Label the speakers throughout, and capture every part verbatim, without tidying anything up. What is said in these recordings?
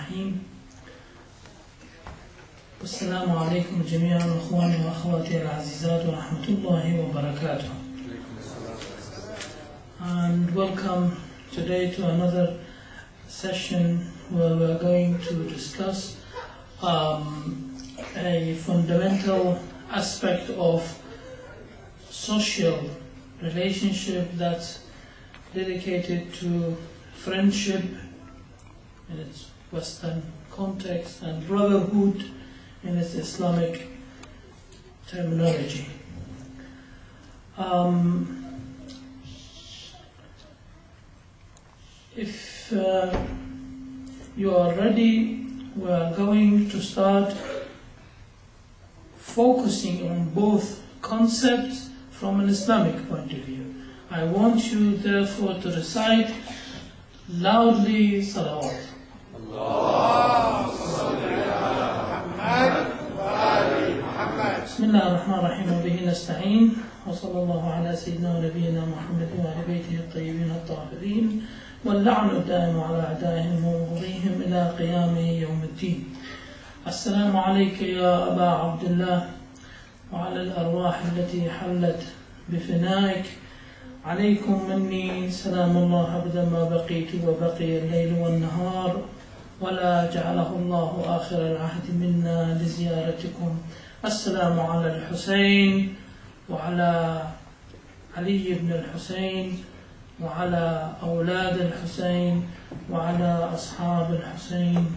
Speaker 1: الرحيم والسلام عليكم جميعا أخواني وأخواتي العزيزات ورحمة الله وبركاته. And welcome today to another session where we are going to discuss um, a fundamental aspect of social relationship that's dedicated to friendship in its Western context and brotherhood in its Islamic terminology. Um, if uh, you are ready, we are going to start focusing on both concepts from an Islamic point of view. I want you therefore to recite loudly salawat. بسم الله الرحمن الرحيم وبه نستعين وصلى الله على سيدنا ونبينا محمد وعلى بيته الطيبين الطاهرين واللعن الدائم على أعدائهم ومبغضيهم إلى قيام يوم الدين. السلام عليك يا أبا عبد الله وعلى الأرواح التي حلت بفنائك. عليكم مني سلام الله أبدا ما بقيت وبقي الليل والنهار ولا جعله الله آخر العهد منا لزيارتكم. السلام على الحسين وعلى علي بن الحسين وعلى أولاد الحسين وعلى أصحاب الحسين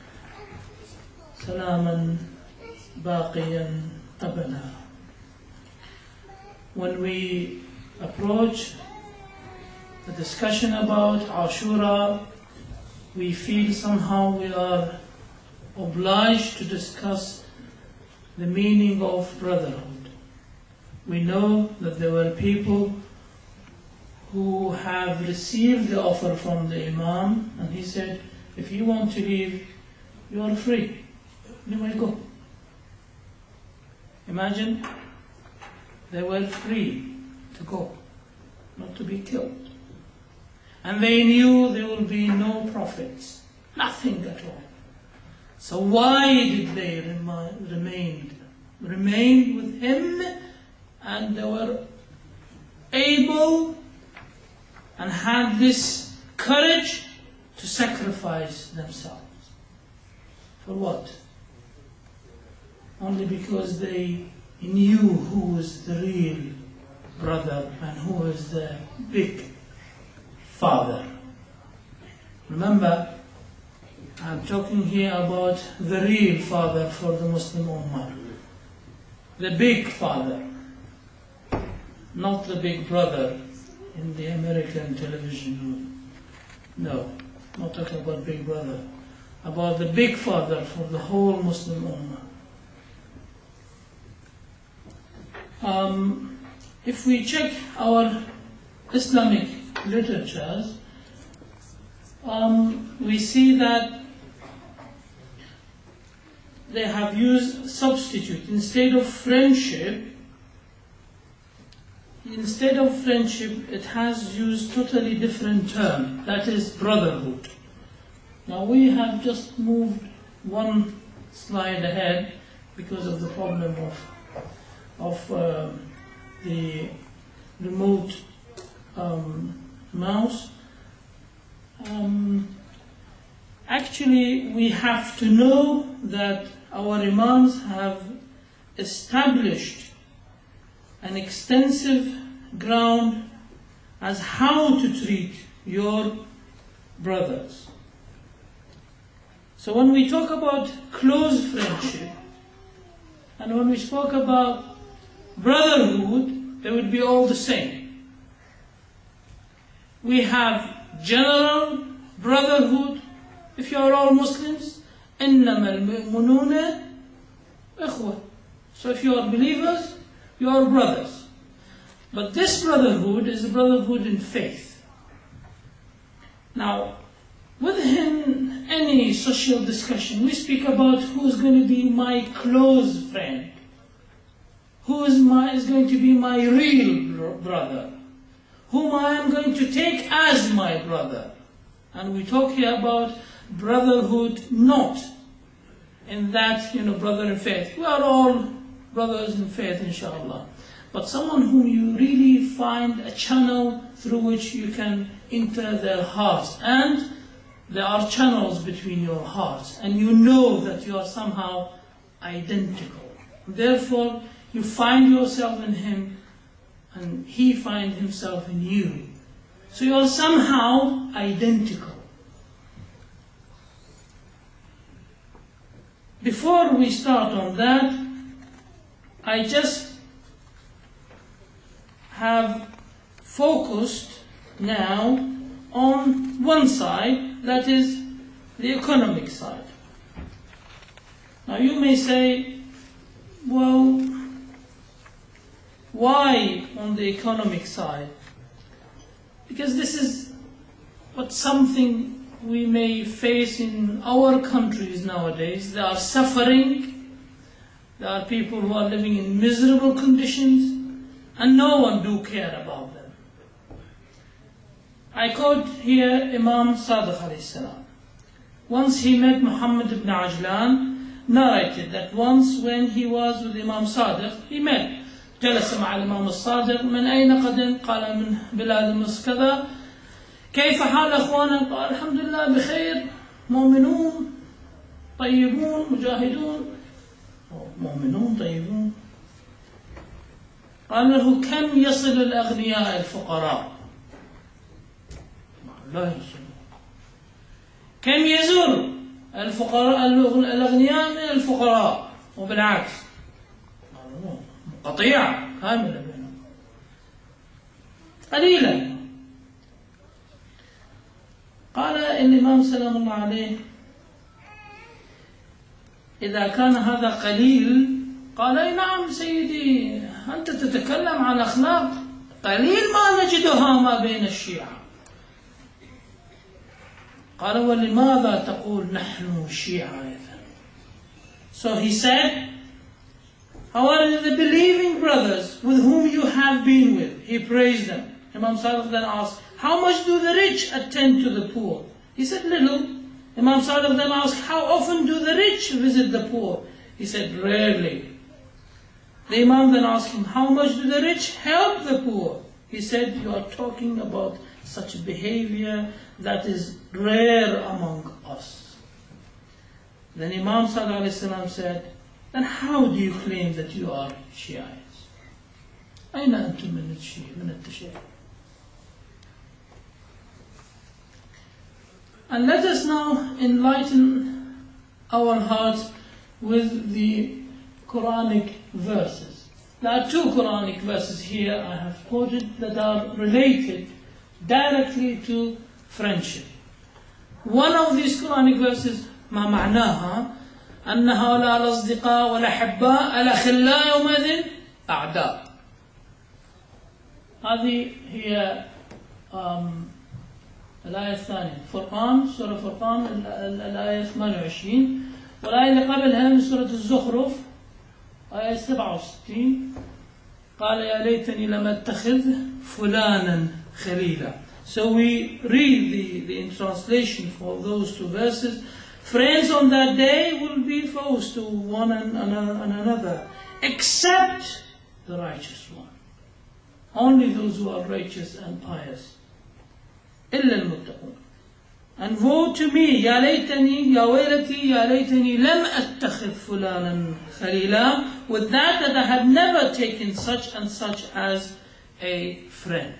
Speaker 1: سلاما باقيا أبدا. When we approach the discussion about Ashura, we feel somehow we are obliged to discuss the meaning of brotherhood. We know that there were people who have received the offer from the Imam, and he said, if you want to leave, you are free. You may go. Imagine, they were free to go, not to be killed. And they knew there will be no prophets, nothing at all. So why did they remi- remain, remain with him? And they were able and had this courage to sacrifice themselves. For what? Only because they knew who was the real brother and who was the big father. Remember, I'm talking here about the real father for the Muslim Ummah. The big father, not the big brother in the American television. No, not talking about big brother. About the big father for the whole Muslim Ummah. Um, if we check our Islamic literatures, um, we see that they have used substitute. Instead of friendship, instead of friendship, it has used totally different term, that is brotherhood. Now we have just moved one slide ahead because of the problem of of uh, the remote um, mouse. Um, actually, we have to know that our Imams have established an extensive ground as how to treat your brothers. So when we talk about close friendship, and when we spoke about brotherhood, they would be all the same. We have general brotherhood. If you are all Muslims, إِنَّمَا الْمُؤْمِنُونَ إِخْوَةٌ. So if you are believers, you are brothers. But this brotherhood is a brotherhood in faith. Now, within any social discussion, we speak about who's going to be my close friend. Who is, my, is going to be my real brother? Whom I am going to take as my brother? And we talk here about brotherhood not in that, you know, brother in faith. We are all brothers in faith, inshallah. But someone whom you really find a channel through which you can enter their hearts. And there are channels between your hearts. And you know that you are somehow identical. Therefore, you find yourself in him and he finds himself in you. So you are somehow identical. Before we start on that, I just have focused now on one side, that is the economic side. Now you may say, well, why on the economic side? Because this is what something we may face in our countries nowadays. They are suffering. There are people who are living in miserable conditions, and no one do care about them. I quote here Imam Sadiq alayhi salam. Once he met Muhammad ibn Ajlan, narrated that once when he was with Imam Sadiq, he met جلس مع الإمام الصادق من أين قدم؟ قال من بلاد مصر كذا. كيف حال أخوانا؟ قال الحمد لله بخير، مؤمنون طيبون مجاهدون. مؤمنون طيبون. قال له كم يصل الأغنياء الفقراء؟ لا يصل. كم يزور الفقراء الأغنياء من الفقراء؟ وبالعكس قطيعة كاملة بينهم قليلا. قال الإمام سلام الله عليه إذا كان هذا قليل، قال أي نعم سيدي، أنت تتكلم عن أخلاق قليل ما نجدها ما بين الشيعة. قال ولماذا تقول نحن الشيعة إذن؟ So he said, how are the believing brothers with whom you have been with? He praised them. Imam Sadiq then asked, how much do the rich attend to the poor? He said, little. Imam Sadiq then asked, how often do the rich visit the poor? He said, rarely. The Imam then asked him, how much do the rich help the poor? He said, you are talking about such behavior that is rare among us. Then Imam Sadiq said, then how do you claim that you are Shiites? أين أنتم من الشيء من التشيع? And let us now enlighten our hearts with the Quranic verses. There are two Quranic verses here I have quoted that are related directly to friendship. One of these Quranic verses, ما معناها أن هؤلاء الأصدقاء والأحباء الأخلاء يومئذ أعداء. هذه هي الآية الثانية، فرقان، سورة فرقان الآية ثمانية وعشرين، والآية اللي قبلها من سورة الزخرف آية سبعة وستين، قال يا ليتني لم أتخذ فلانا خليلا. So we read the, the in translation for those two verses. Friends on that day will be foes to one and another, except the righteous one. Only those who are righteous and pious. إلا المتقون. And woe to me, يا ليتني يا ويلتي يا ليتني لم أتخذ فلانا خليلا. With that, that I had never taken such and such as a friend.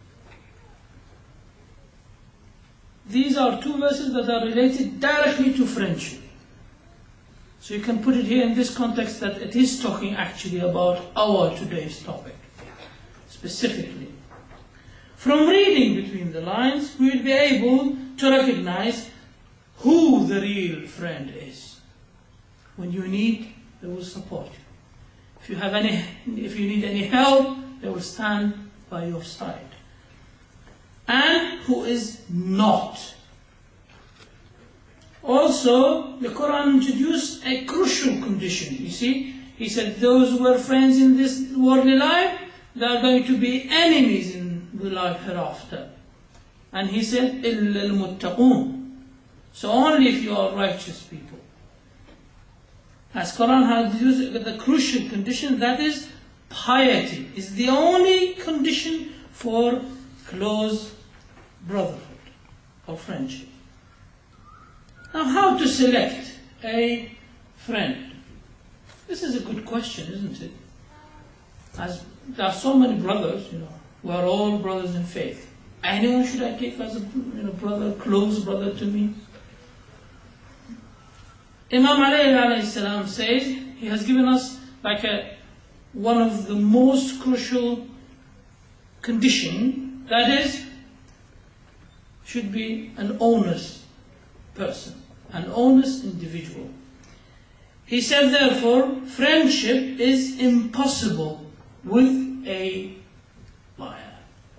Speaker 1: These are two verses that are related directly to friendship. So you can put it here in this context that it is talking actually about our today's topic, specifically. From reading between the lines, we will be able to recognize who the real friend is. When you need, they will support you. If you have any, if you need any help, they will stand by your side. And who is not. Also, the Quran introduced a crucial condition. You see, he said those who were friends in this worldly life, they are going to be enemies in the life hereafter. And he said, إِلَّا الْمُتَّقُونَ. So only if you are righteous people. As Quran has used the crucial condition, that is piety, is the only condition for close brotherhood or friendship. Now, how to select a friend? This is a good question, isn't it? As there are so many brothers, you know, we are all brothers in faith. Anyone should I take as a you know, brother, close brother to me? Imam Ali alayhi salam says, he has given us like a one of the most crucial condition, that is, should be an honest person, an honest individual. He said, therefore, friendship is impossible with a liar.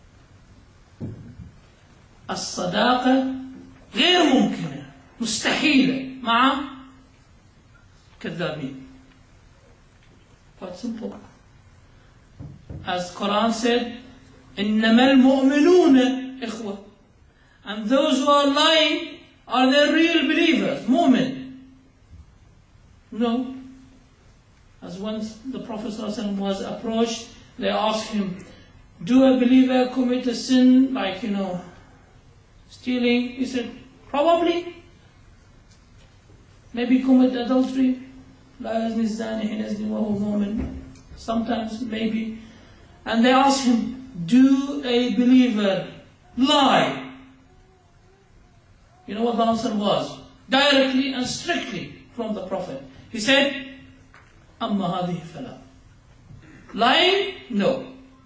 Speaker 1: الصداقة غير ممكنة مستحيلة مع كذابين. Quite simple. As Quran said, إنما المؤمنون إخوة. And those who are lying, are they real believers? Mu'min? No. As once the Prophet ﷺ was approached, they asked him, do a believer commit a sin like, you know, stealing? He said, probably. Maybe commit adultery. لا يزني الزاني حين يزني وهو مؤمن. Sometimes, maybe. And they asked him, do a believer lie? You know what the answer was? Directly and strictly from the Prophet. He said, أما هذه فلا. Lying? No.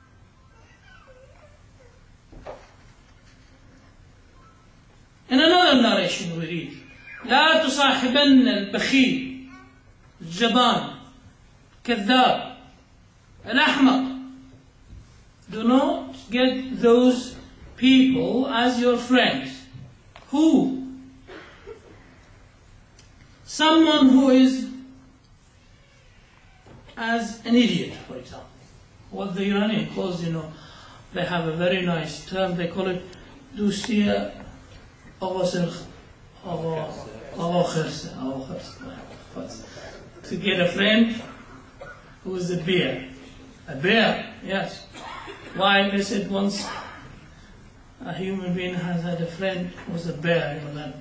Speaker 1: In another narration we read, لا تصاحبن البخيل الجبان كذاب الأحمق. Do not get those people as your friends. Who? Someone who is as an idiot, for example. What the Iranian calls, you know, they have a very nice term, they call it دوسية أغسر أغخرس أغخرس. To get a friend who is a bear. A bear, yes. Why? They said once a human being has had a friend who was a bear, you know, that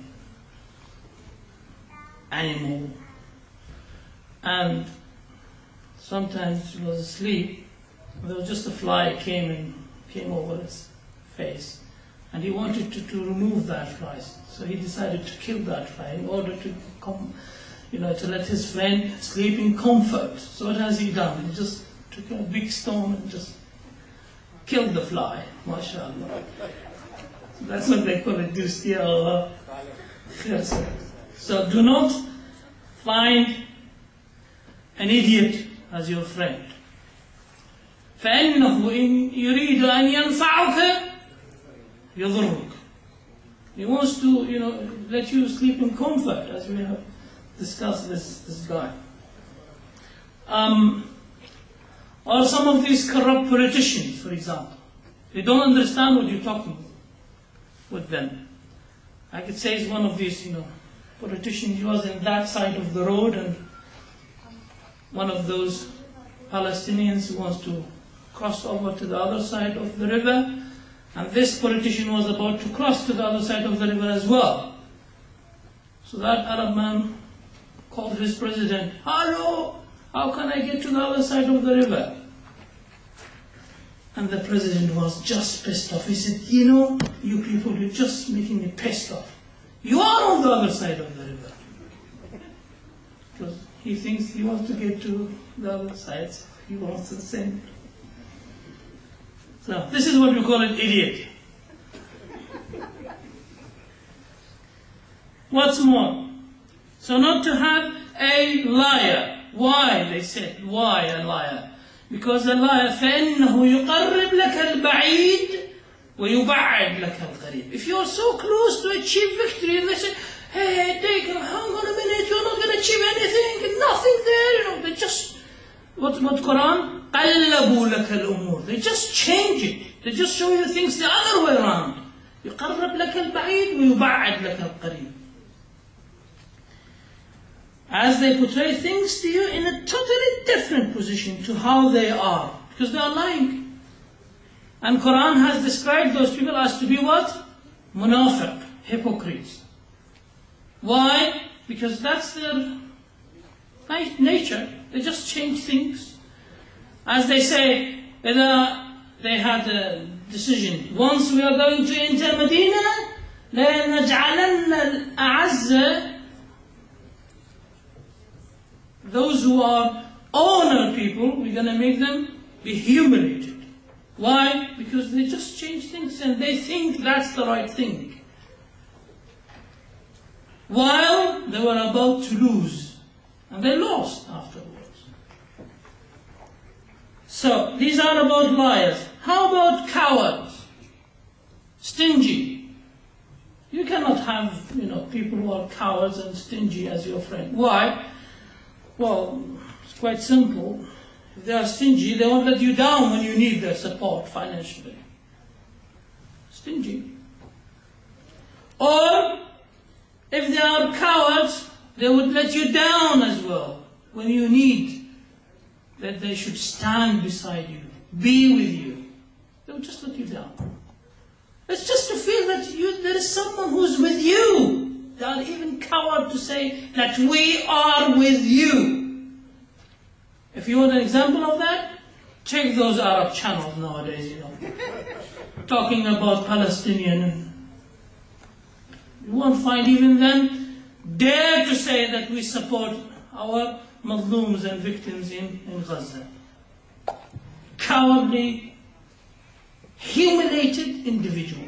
Speaker 1: animal. And sometimes he was asleep, there was just a fly came and came over his face. And he wanted to, to remove that fly. So he decided to kill that fly in order to come, you know, to let his friend sleep in comfort. So what has he done? He just took a big stone and just killed the fly. MashaAllah. That's what they call it, Dustiya Allah. So do not find an idiot as your friend. فإنه إن يريد أن ينفعك يضرك. He wants to, you know, let you sleep in comfort, as we have discussed this, this guy. Um, or some of these corrupt politicians, for example. They don't understand what you're talking with them. I could say it's one of these, you know, politicians. He was in that side of the road, and one of those Palestinians who wants to cross over to the other side of the river, and this politician was about to cross to the other side of the river as well. So that Arab man called his president, hello, how can I get to the other side of the river? And the president was just pissed off. He said, you know, you people, you're just making me pissed off. You are on the other side of the river. Because he thinks he wants to get to the other side, so he wants to send. So this is what we call an idiot. What's more? So not to have a liar. Why? They said, why a liar? Because a liar, فَإِنَّهُ يُقَرِّبْ لَكَ الْبَعِيدِ وَيُبَعِّدْ لَكَ الْقَرِيبِ. If you're so close to achieve victory, and they say, hey, take him, hang on a minute, you're not going to achieve anything, nothing there, you know, they just, what, what Quran? قَلَّبُوا لَكَ الْأُمُورِ. They just change it. They just show you things the other way around. يُقَرِّبْ لَكَ الْبَعِيدِ وَيُبَعِّدْ لَكَ الْقَرِيبِ. as they portray things to you in a totally different position to how they are, because they are lying. And Quran has described those people as to be what? Munafiq, hypocrites. Why? Because that's their nature. They just change things. As they say, they had a decision. Once we are going to enter Medina, لَنَجْعَلَنَّ الْأَعَزَّ, those who are honor people, we're going to make them be humiliated. Why? Because they just change things and they think that's the right thing. While they were about to lose. And they lost afterwards. So, these are about liars. How about cowards? Stingy. You cannot have, you know, people who are cowards and stingy as your friend. Why? Well, it's quite simple. If they are stingy, they won't let you down when you need their support financially. Stingy. Or, if they are cowards, they would let you down as well when you need that they should stand beside you, be with you. They would just let you down. It's just to feel that you, there is someone who's with you. They are even coward to say that we are with you. If you want an example of that, check those Arab channels nowadays, you know, talking about Palestinian. You won't find even them dare to say that we support our Muslims and victims in, in Gaza. Cowardly, humiliated individuals.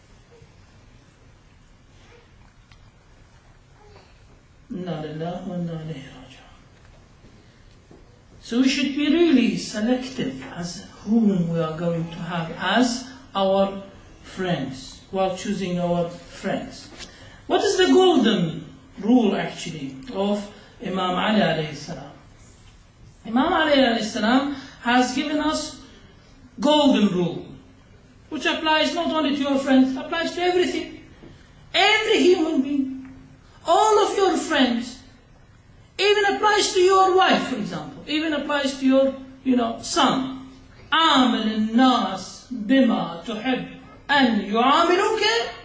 Speaker 1: So we should be really selective as whom we are going to have as our friends, while choosing our friends. What is the golden rule actually of Imam Ali alayhi salam? Imam Ali alayhi salam has given us golden rule, which applies not only to your friends, applies to everything. Every human being. All of your friends. Even applies to your wife, for example. Even applies to your, you know, son. عامل الناس بما تحب أن يعاملوك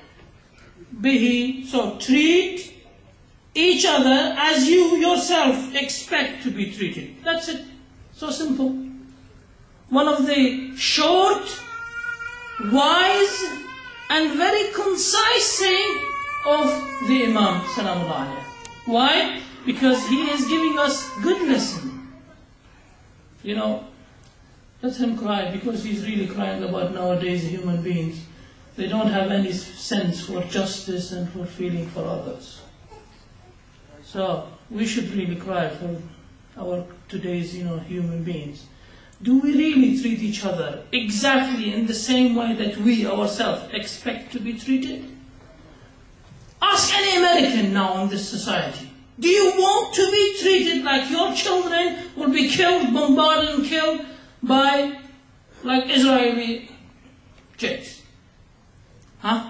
Speaker 1: به. So treat each other as you yourself expect to be treated. That's it. So simple. One of the short, wise, and very concise saying of the Imam Salamullah alayhi. Why? Because he is giving us good lesson. You know, let him cry, because he's really crying about nowadays human beings. They don't have any sense for justice and for feeling for others. So we should really cry for our today's, you know, human beings. Do we really treat each other exactly in the same way that we ourselves expect to be treated? Ask any American now in this society. Do you want to be treated like your children will be killed, bombarded and killed by like Israeli jets? Huh?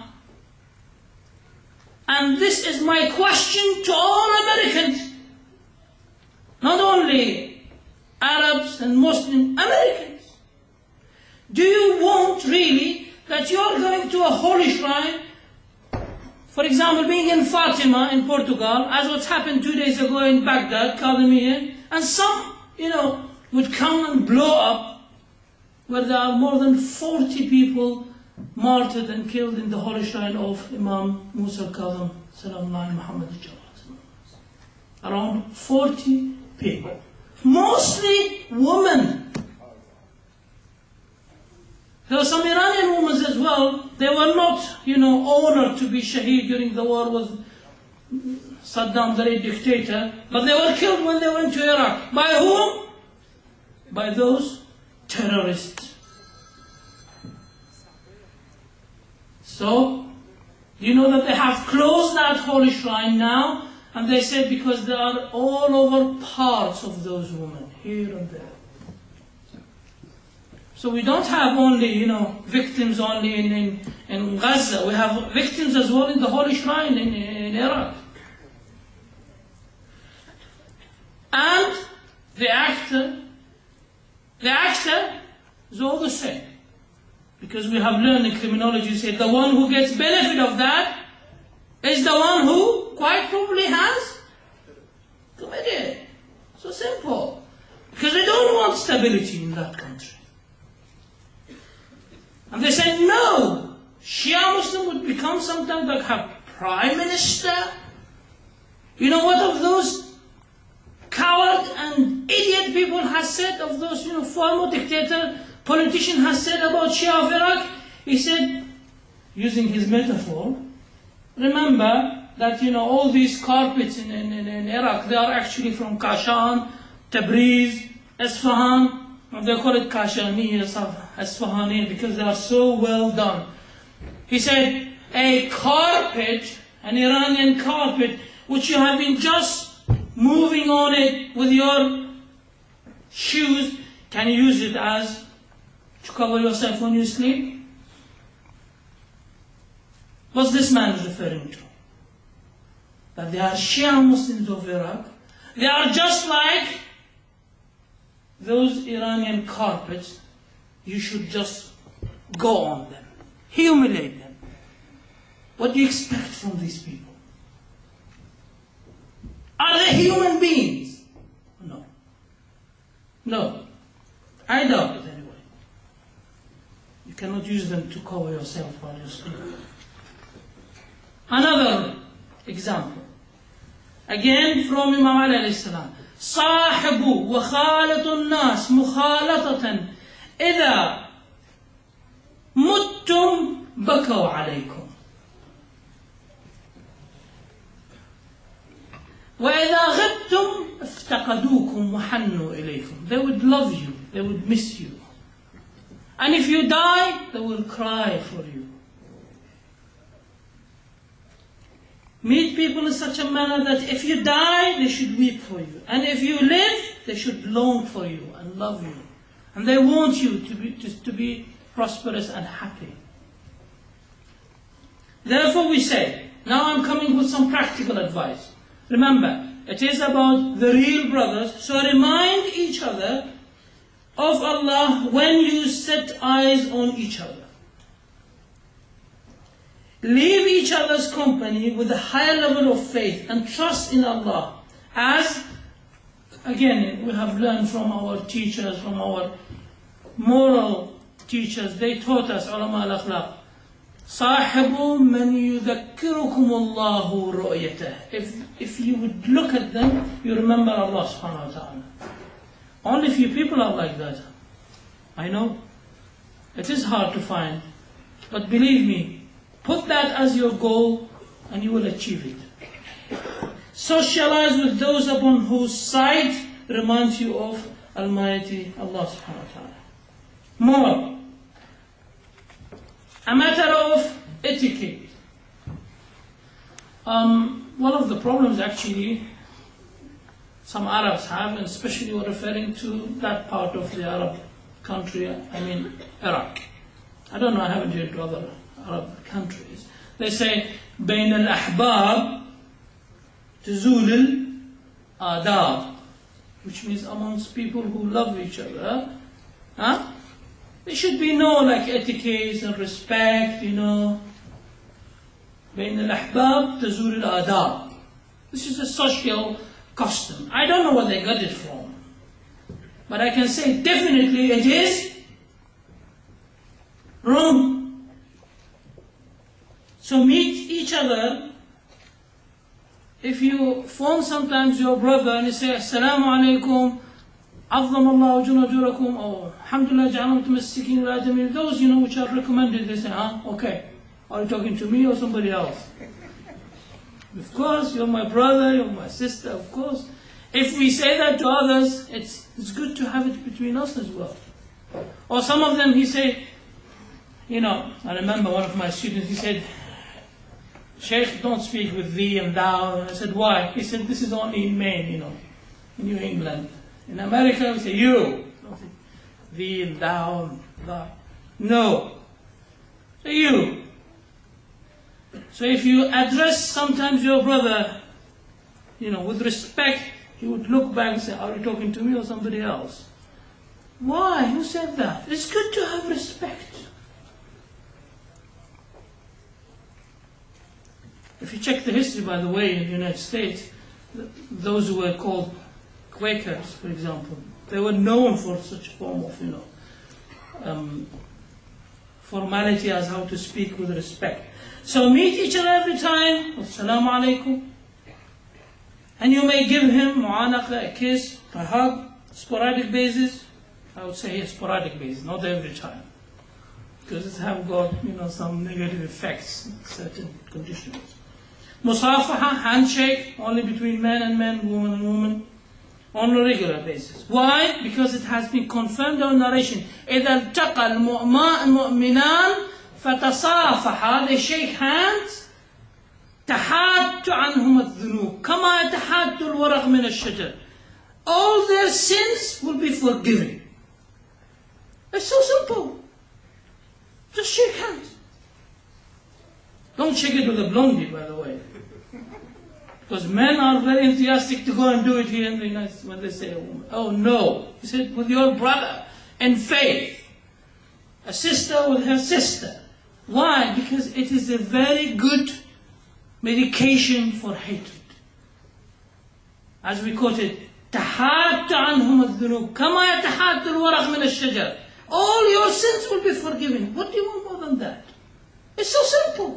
Speaker 1: And this is my question to all Americans. Not only Arabs and Muslim Americans. Do you want really that you're going to a holy shrine, for example, being in Fatima in Portugal, as what's happened two days ago in Baghdad, Kadhimiyyah, and some, you know, would come and blow up, where there are more than forty people martyred and killed in the holy shrine of Imam Musa al-Kadhim, Salamullah Muhammad al-Jawad. Around forty people. Mostly women. There were some Iranian women as well. They were not, you know, honored to be shaheed during the war with Saddam, the dictator, but they were killed when they went to Iraq. By whom? By those terrorists. So, you know that they have closed that holy shrine now, and they say because they are all over parts of those women, here and there. So we don't have only, you know, victims only in, in, in Gaza. We have victims as well in the Holy Shrine in, in Iraq. and the actor, the actor is all the same. Because we have learned in criminology, say the one who gets benefit of that is the one who quite probably has committed. So simple. Because they don't want stability in that country. And they said, no, Shia Muslim would become sometimes like a prime minister. You know what of those coward and idiot people has said, of those, you know, former dictator, politician has said about Shia of Iraq? He said, using his metaphor, remember that, you know, all these carpets in, in, in Iraq, they are actually from Kashan, Tabriz, Isfahan. They call it Kashaniya, Isfahani, because they are so well done. He said, a carpet, an Iranian carpet, which you have been just moving on it with your shoes, can you use it as to cover yourself when you sleep? What's this man referring to? That they are Shia Muslims of Iraq. They are just like those Iranian carpets. You should just go on them, humiliate them. What do you expect from these people? Are they human beings? No. No. I doubt it anyway. You cannot use them to cover yourself while you sleep. Another example. Again from Imam Ali alayhi salam. صاحبوا وخالطوا الناس مخالطة إذا متم بكوا عليكم وإذا غبتم افتقدوكم وحنوا إليكم. They would love you, they would miss you. And if you die, they will cry for you. Meet people in such a manner that if you die, they should weep for you. And if you live, they should long for you and love you. And they want you to be, to, to be prosperous and happy. Therefore we say, now I'm coming with some practical advice. Remember, it is about the real brothers, so remind each other of Allah when you set eyes on each other. Leave each other's company with a higher level of faith and trust in Allah. As, again, we have learned from our teachers, from our moral teachers, they taught us, ulama al-akhlaq, صاحبوا من يذكركم الله رؤيته. If, if you would look at them, you remember Allah subhanahu wa ta'ala. Only few people are like that. I know. It is hard to find. But believe me, put that as your goal and you will achieve it. Socialize with those upon whose sight reminds you of Almighty Allah subhanahu wa ta'ala. More. A matter of etiquette. Um, one of the problems actually some Arabs have, and especially we're referring to that part of the Arab country, I mean Iraq. I don't know, I haven't heard to other Arab countries. They say, بين الأحباب تزول الآداب, which means amongst people who love each other, huh? There should be no like etiquette and respect, you know. بين الأحباب تزول الآداب. This is a social custom. I don't know where they got it from, but I can say definitely it is wrong. So meet each other. If you phone sometimes your brother and you say, Assalamu alaikum, عظم الله أجور أجوركم, or Alhamdulillah جعلنا متمسكين ولا جميل, those, you know, which are recommended, they say, huh, okay, are you talking to me or somebody else? Of course, you're my brother, you're my sister, of course. If we say that to others, it's, it's good to have it between us as well. Or some of them, he said, you know, I remember one of my students, he said, Sheikh, don't speak with thee and thou. And I said, why? He said, this is only in Maine, you know, in New England. In America, we say you. Thee and thou and thou. No. Say you. So if you address sometimes your brother, you know, with respect, he would look back and say, are you talking to me or somebody else? Why? Who said that? It's good to have respect. If you check the history, by the way, in the United States, those who were called Quakers, for example, they were known for such a form of, you know, um, formality as how to speak with respect. So meet each other every time, Assalamu alaikum. And you may give him mu'anaqa, a kiss, a hug, sporadic basis. I would say a sporadic basis, not every time. Because it have got, you know, some negative effects in certain conditions. Musafaha, handshake, only between men and men, woman and woman, on a regular basis. Why? Because it has been confirmed in narration. إِذَا الْتَقَى الْمُؤْمِنَانِ فَتَصَافَحَا. They shake hands. تَحَادُّ عَنْهُمَ الذُّنُوبِ كَمَا يَتَحَادُّ الْوَرَقُ مِنَ الشَّجَرِ. All their sins will be forgiven. It's so simple. Just shake hands. Don't shake it with a blondie, by the way. Because men are very enthusiastic to go and do it here in the United States when they say a woman. Oh no. He said with your brother in faith. A sister with her sister. Why? Because it is a very good medication for hatred. As we quoted, تَحَادُّ عَنْهُمَ الذُّنُوبِ كَمَا يَتَحَادُّ الْوَرَقُ مِنَ الشَّجَرِ. All your sins will be forgiven. What do you want more than that? It's so simple.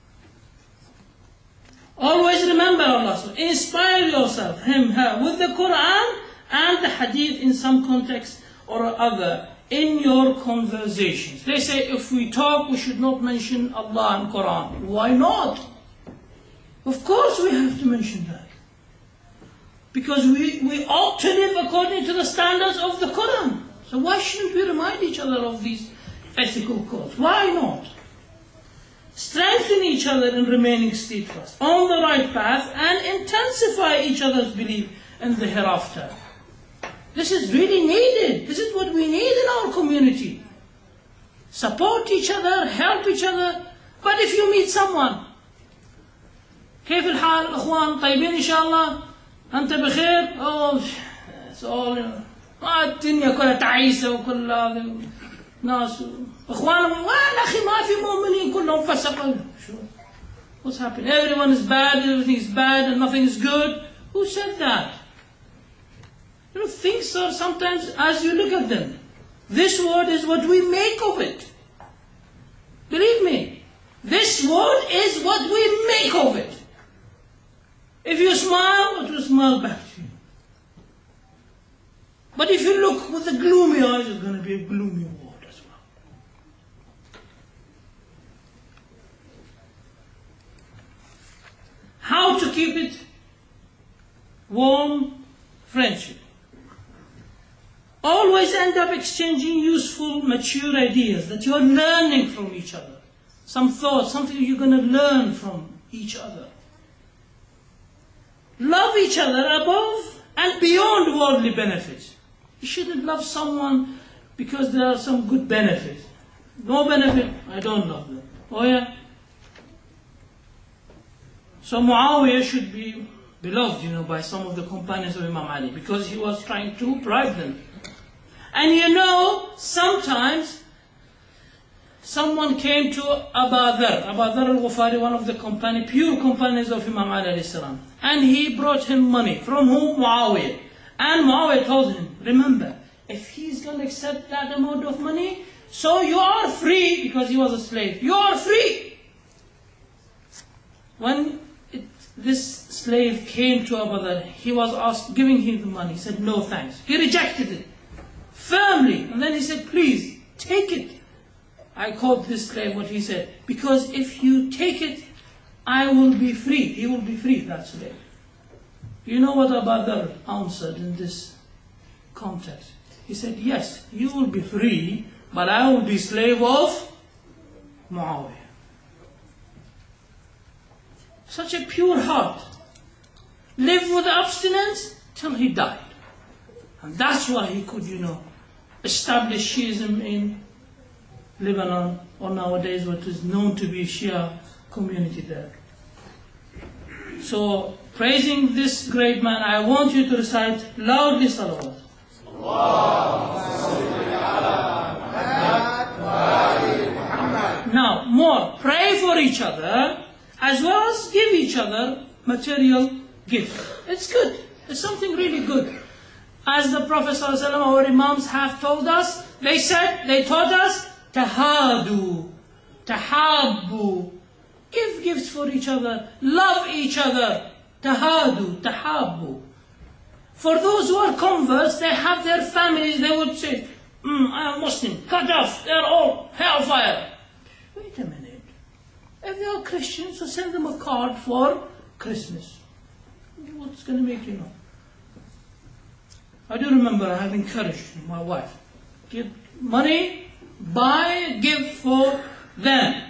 Speaker 1: Always remember Allah. Inspire yourself, him, her, with the Quran and the Hadith in some context or other in your conversations. They say if we talk, we should not mention Allah and Quran. Why not? Of course we have to mention that. Because we, we ought to live according to the standards of the Quran. So why shouldn't we remind each other of these ethical codes? Why not? Strengthen each other in remaining steadfast on the right path and intensify each other's belief in the hereafter. This is really needed. This is what we need in our community. Support each other, help each other. But if you meet someone, كيف الحال اخوان طيبين ان شاء الله انت بخير oh it's all الدنيا كلها تعيسه وكل هذا ناس اخوانهم وين اخي ما في مؤمنين كلهم فسقوا شو what's happening? Everyone is bad, everything is bad and nothing is good. Who said that? You know, things are sometimes as you look at them. This word is what we make of it. Believe me, this word is what we make of it. If you smile, it will smile back to you. But if you look with the gloomy eyes, it's going to be a gloomy word as well. How to keep it? Warm friendship. Always end up exchanging useful, mature ideas that you are learning from each other. Some thoughts, something you're going to learn from each other. Love each other above and beyond worldly benefits. You shouldn't love someone because there are some good benefits. No benefit, I don't love them. Oh yeah? So Muawiyah should be beloved, you know, by some of the companions of Imam Ali because he was trying to bribe them. And you know, sometimes someone came to Abu Dharr, Abu Dharr al-Ghufari, one of the companions, pure companions of Imam Ali alayhi salam. And he brought him money. From whom? Muawiyah. And Muawiyah told him, remember, if he's going to accept that amount of money, so you are free, because he was a slave. You are free. When it, this slave came to Abu Dharr, he was asked, giving him the money. He said, no thanks. He rejected it firmly. And then he said, please, take it. I quote this slave what he said, because if you take it, I will be free. He will be free, that slave. You know what Abu Dharr answered in this context? He said, yes, you will be free, but I will be slave of Muawiyah. Such a pure heart. Lived with abstinence till he died. And that's why he could, you know, establish Shiism in Lebanon, or nowadays what is known to be Shia community there. So praising this great man, I want you to recite loudly salawat. Now, more, pray for each other, as well as give each other material gifts. It's good. It's something really good. As the Prophet ﷺ, our Imams have told us, they said, they taught us, tahadu, tahabbu. Give gifts for each other, love each other, tahadu, tahabbu. For those who are converts, they have their families, they would say, mm, I am Muslim, cut off, they're all hellfire. Wait a minute. If they are Christians, so send them a card for Christmas. What's going to make you know? I do remember I have encouraged my wife, give money, buy a gift for them.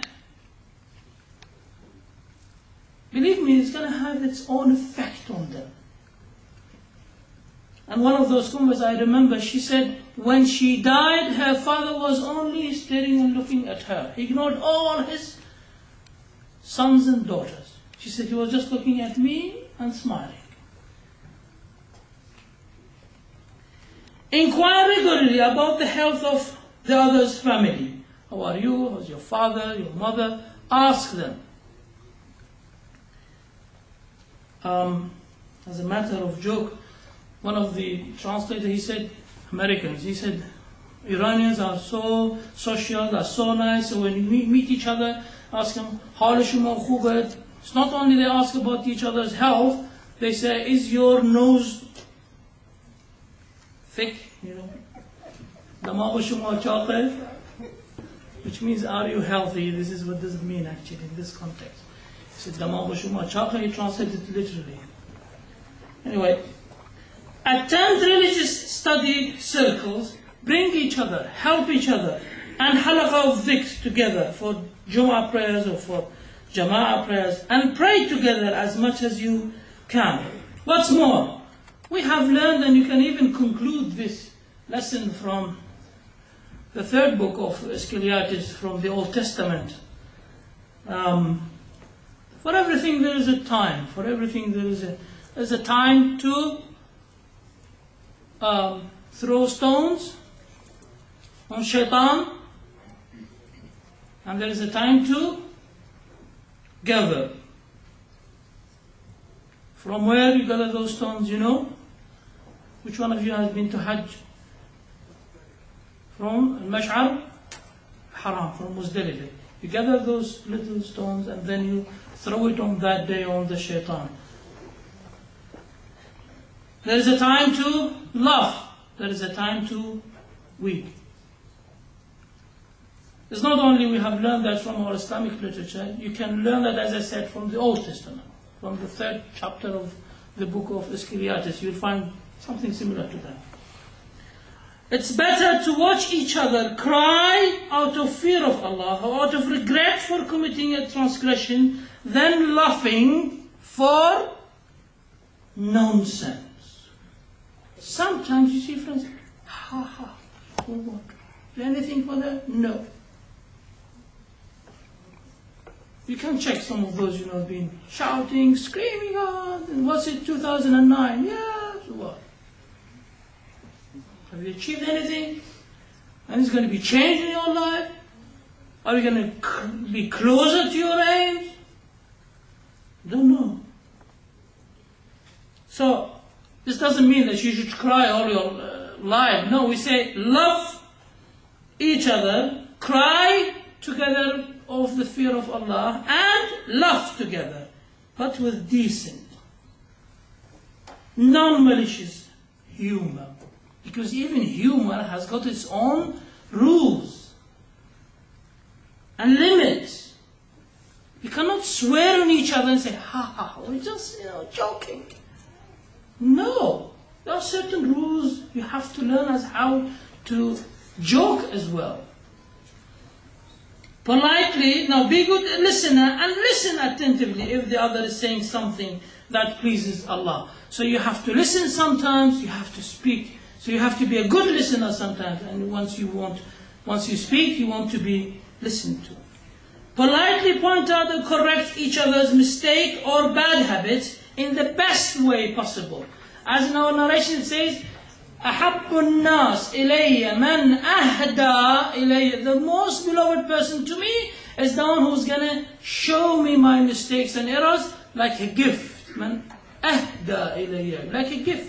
Speaker 1: Believe me, it's going to have its own effect on them. And one of those kumbas, I remember, she said, when she died, her father was only staring and looking at her. He ignored all his sons and daughters. She said, he was just looking at me and smiling. Inquire regularly about the health of the other's family. How are you? How's your father, your mother? Ask them. Um, as a matter of joke, one of the translators, he said, Americans, he said, Iranians are so social, they're so nice, so when you meet, meet each other, ask them, Hal shuma khubet. It's not only they ask about each other's health, they say, is your nose thick, you know, damagh shuma chaqe, which means, are you healthy? This is what does it mean actually in this context. He said, damagh shuma chaqe, he translated it literally. Anyway, attend religious study circles, bring each other, help each other, and halaqah of dhikr together for Jum'ah prayers or for Jama'ah prayers, and pray together as much as you can. What's more, we have learned, and you can even conclude this lesson from the third book of Iskiliatis from the Old Testament. Um, for everything there is a time. For everything there is a, there's a time to um, throw stones on shaitan, and there is a time to gather. From where you gather those stones, you know? Which one of you has been to Hajj? From Al-Mash'ar Haram, from Muzdalifah. You gather those little stones and then you throw it on that day on the shaitan. There is a time to laugh. There is a time to weep. It's not only we have learned that from our Islamic literature, you can learn that, as I said, from the Old Testament. From the third chapter of the book of Iskiliatis, you'll find something similar to that. It's better to watch each other cry out of fear of Allah or out of regret for committing a transgression than laughing for nonsense. Sometimes you see friends, ha ha, for what? Do anything for that? No. You can check some of those, you know, been shouting, screaming, oh, what's it, two thousand nine? Yeah, so what? Have you achieved anything? And it's going to be changed in your life? Are you going to be closer to your aims? Don't know. So, this doesn't mean that you should cry all your uh, life. No, we say love each other, cry together of the fear of Allah, and laugh together, but with decent, non-malicious humor. Because even humor has got its own rules and limits. You cannot swear on each other and say, ha ha, we're just, you know, joking. No, there are certain rules you have to learn as how to joke as well. Politely, now be good listener and listen attentively if the other is saying something that pleases Allah. So you have to listen sometimes, you have to speak. So you have to be a good listener sometimes, and once you want, once you speak, you want to be listened to. Politely point out and correct each other's mistake or bad habits in the best way possible. As in our narration says, أحب الناس إلي من أهدى إلي. The most beloved person to me is the one who's going to show me my mistakes and errors like a gift. من أهدى إلي, like a gift.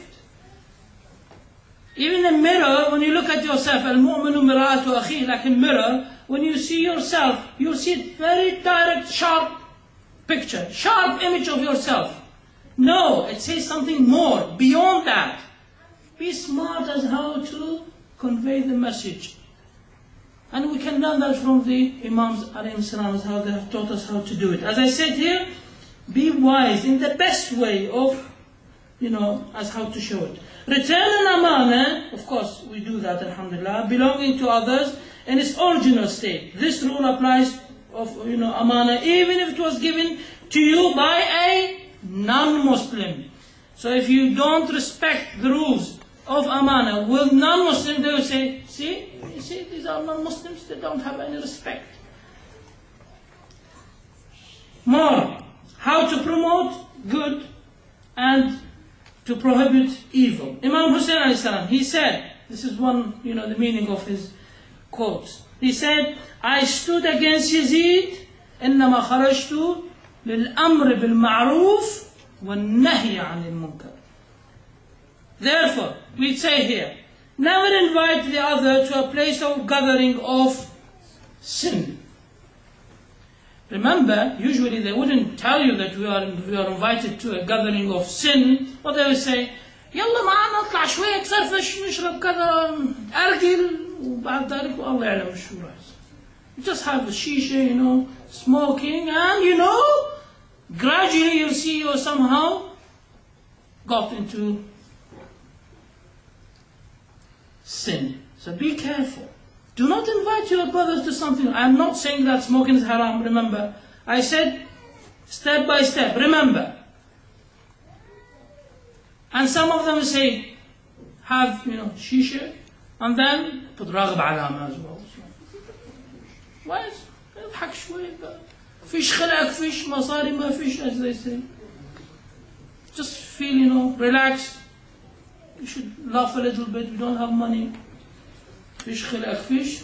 Speaker 1: Even a mirror, when you look at yourself, المؤمن مرآة أخيه, like a mirror, when you see yourself, you see a very direct, sharp picture, sharp image of yourself. No, it says something more, beyond that. Be smart as how to convey the message. And we can learn that from the Imams, alayhim salam, how they have taught us how to do it. As I said here, be wise in the best way of, you know, as how to show it. Return an amana, of course, we do that, alhamdulillah, belonging to others in its original state. This rule applies of, you know, amana, even if it was given to you by a non-Muslim. So if you don't respect the rules of amana with non-Muslims, they will say, see, you see, these are non-Muslims, they don't have any respect. More, how to promote good and to prohibit evil. Imam Hussein alayhi salam, he said, this is one, you know, the meaning of his quotes. He said, I stood against Yazid, إنما خرجت للأمر بالمعروف والنهي عن المنكر. Therefore, we say here, never invite the other to a place of gathering of sin. Remember, usually they wouldn't tell you that we are, we are invited to a gathering of sin, but they will say, يلا معنا نطلع شوية نسرفش نشرب كذا أرجل وبعد ذلك والله يعلم شو راح يصير. Just have a shisha, you know, smoking, and you know, gradually you'll see you somehow got into sin. So be careful. Do not invite your brothers to something. I am not saying that smoking is haram, remember. I said step by step, remember. And some of them say, have, you know, shisha, and then put raghib alama as well. Why? اضحك شوي. فيش خلق, فيش مصاري, ما فيش, as they say. Just feel, you know, relaxed. You should laugh a little bit. We don't have money. فيش خلق, فيش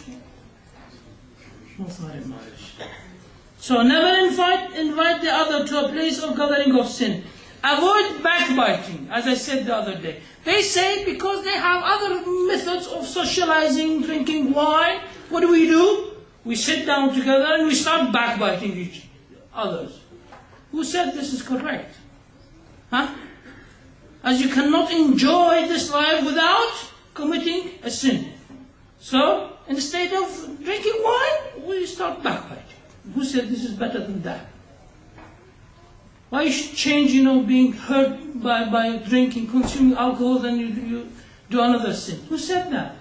Speaker 1: مصاري, ما فيش. So never invite, invite the other to a place of gathering of sin. Avoid backbiting, as I said the other day. They say because they have other methods of socializing, drinking wine, what do we do? We sit down together and we start backbiting each others. Who said this is correct? Huh? As you cannot enjoy this life without committing a sin. So, instead of drinking wine, we start backbiting. Who said this is better than that? Why you should change, you know, being hurt by, by drinking, consuming alcohol, then you, you do another sin? Who said that?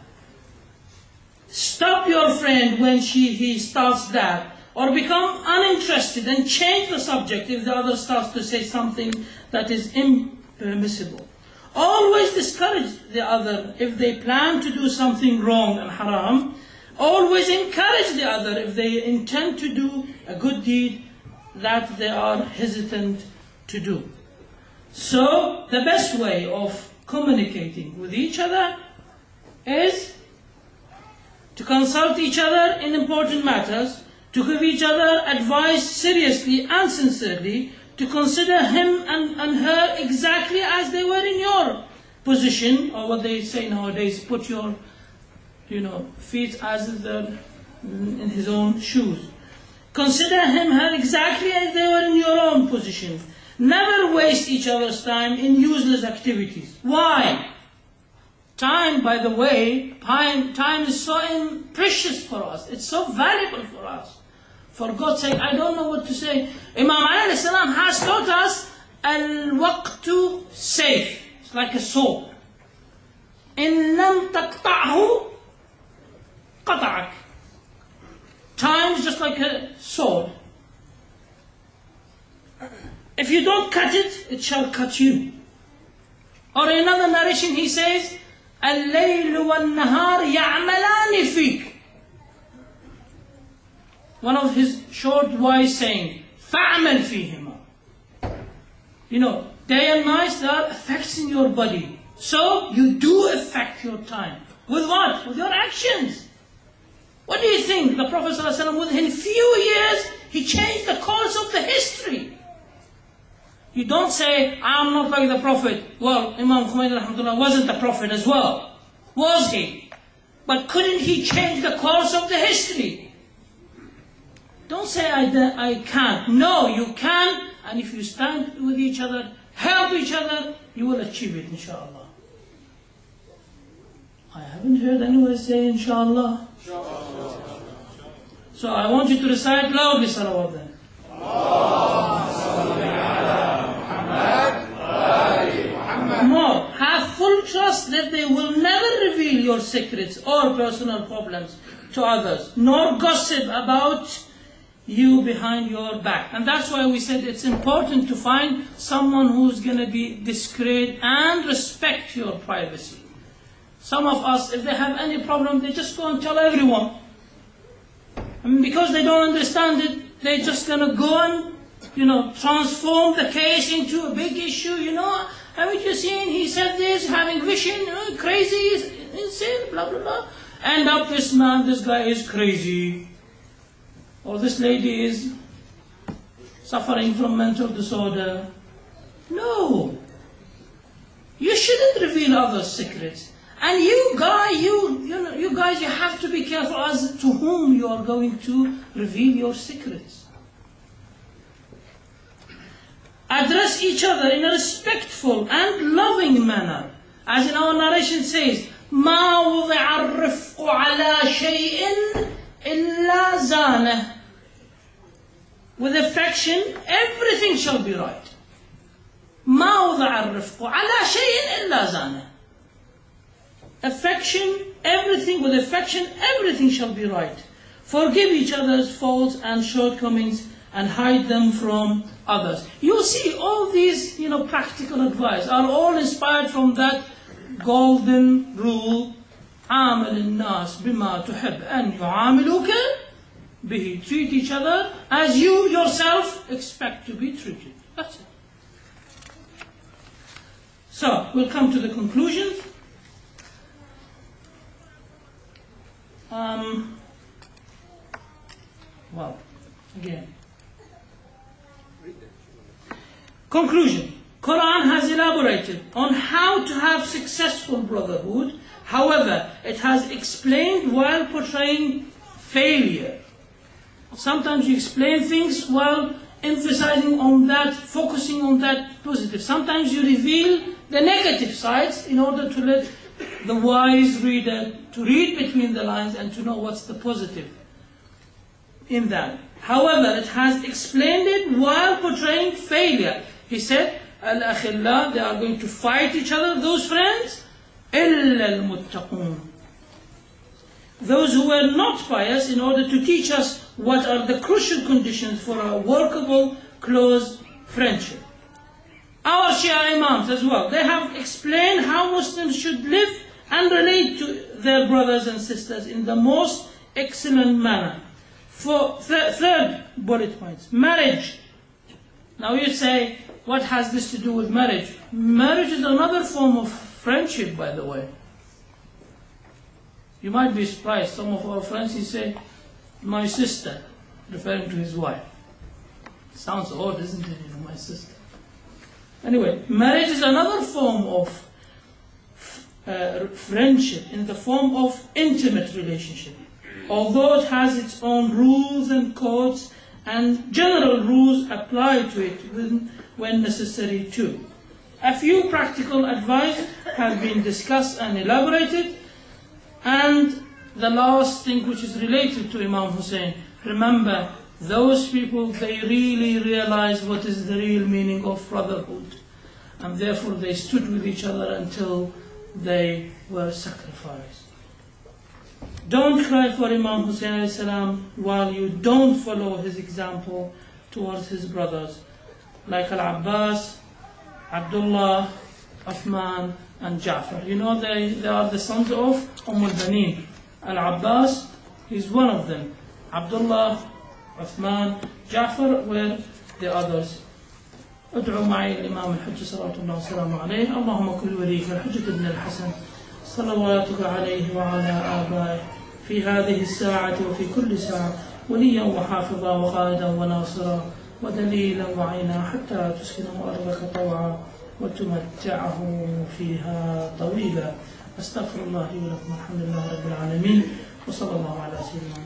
Speaker 1: Stop your friend when she, he starts that, or become uninterested and change the subject if the other starts to say something that is impermissible. Always discourage the other if they plan to do something wrong and haram. Always encourage the other if they intend to do a good deed that they are hesitant to do. So, the best way of communicating with each other is to consult each other in important matters, to give each other advice seriously and sincerely, to consider him and, and her exactly as they were in your position, or what they say nowadays, put your, you know, feet as the, in his own shoes. Consider him, her exactly as they were in your own position. Never waste each other's time in useless activities. Why? Time, by the way, time, time is so precious for us. It's so valuable for us. For God's sake, I don't know what to say. Imam Ali salam has taught us al-waqtu sayf. It's like a sword. إن لم تقطعه قطعك. Time is just like a sword. If you don't cut it, it shall cut you. Or in another narration he says, الليل والنهار يعملان فيك. One of his short wise saying, فَعْمَلْ فِيهِمَا. You know, day and night, they are affecting your body. So you do affect your time. With what? With your actions. What do you think? The Prophet ﷺ, within a few years, he changed the course of the history. You don't say, I'm not like the Prophet. Well, Imam Khomeini rahmatullah wasn't the Prophet as well. Was he? But couldn't he change the course of the history? Don't say, I, I can't. No, you can. And if you stand with each other, help each other, you will achieve it, inshallah. I haven't heard anyone say inshallah. So I want you to recite loudly salawat then. More. Have full trust that they will never reveal your secrets or personal problems to others, nor gossip about you behind your back. And that's why we said it's important to find someone who's going to be discreet and respect your privacy. Some of us, if they have any problem, they just go and tell everyone. And because they don't understand it, they're just going to go and, you know, transform the case into a big issue, you know. Haven't you seen, he said this, having vision, you know, crazy, insane, blah, blah, blah. End up this man, this guy is crazy. Or this lady is suffering from mental disorder. No. You shouldn't reveal others' secrets. And you guys, you, you, know, you guys, you have to be careful as to whom you are going to reveal your secrets. Address each other in a respectful and loving manner. As in our narration says, مَا وُضِعَ الرِّفْقُ عَلَى شَيْءٍ إِلَّا زَانَهُ. With affection, everything shall be right. مَا وُضِعَ الرِّفْقُ عَلَى شَيْءٍ إِلَّا زَانَهُ. Affection, everything, with affection, everything shall be right. Forgive each other's faults and shortcomings and hide them from others. You'll see all these, you know, practical advice are all inspired from that golden rule. عامل الناس بما تحب أن يعاملوك به. Treat each other as you yourself expect to be treated. That's it. So, we'll come to the conclusions. Um, well, again. Conclusion. Quran has elaborated on how to have successful brotherhood. However, it has explained while portraying failure. Sometimes you explain things while emphasizing on that, focusing on that positive. Sometimes you reveal the negative sides in order to let the wise reader to read between the lines and to know what's the positive in that. However, it has explained it while portraying failure. He said, Al-akhillah, they are going to fight each other, those friends, إِلَّا الْمُتَّقُونَ. Those who were not pious, in order to teach us what are the crucial conditions for a workable, close friendship. Our Shia Imams as well, they have explained how Muslims should live and relate to their brothers and sisters in the most excellent manner. For th third bullet points, marriage. Now you say, what has this to do with marriage? Marriage is another form of friendship, by the way. You might be surprised, some of our friends, he say, my sister, referring to his wife. Sounds odd, isn't it? You know, my sister. Anyway, marriage is another form of uh, friendship, in the form of intimate relationship. Although it has its own rules and codes, and general rules apply to it when, when necessary too. A few practical advice have been discussed and elaborated. And the last thing, which is related to Imam Hussein, remember, those people, they really realized what is the real meaning of brotherhood. And therefore they stood with each other until they were sacrificed. Don't cry for Imam Hussein alayhi salam while you don't follow his example towards his brothers, like Al-Abbas, Abdullah, Uthman, and Ja'far. You know, they, they are the sons of Umm al-Baneen. Al-Abbas is one of them. Abdullah, Uthman, Ja'far were the others. ادعوا معي الإمام الحج صلوات الله وسلامه عليه. اللهم كن وليك الحجة بن الحسن صلواتك عليه وعلى آبائه في هذه الساعة وفي كل ساعة وليا وحافظا وقائدا وناصرا ودليلا وعينا حتى تسكنه أرضك طوعا وتمتعه فيها طويلا. أستغفر الله لي ولكم. الحمد لله رب العالمين، وصلى الله على سيدنا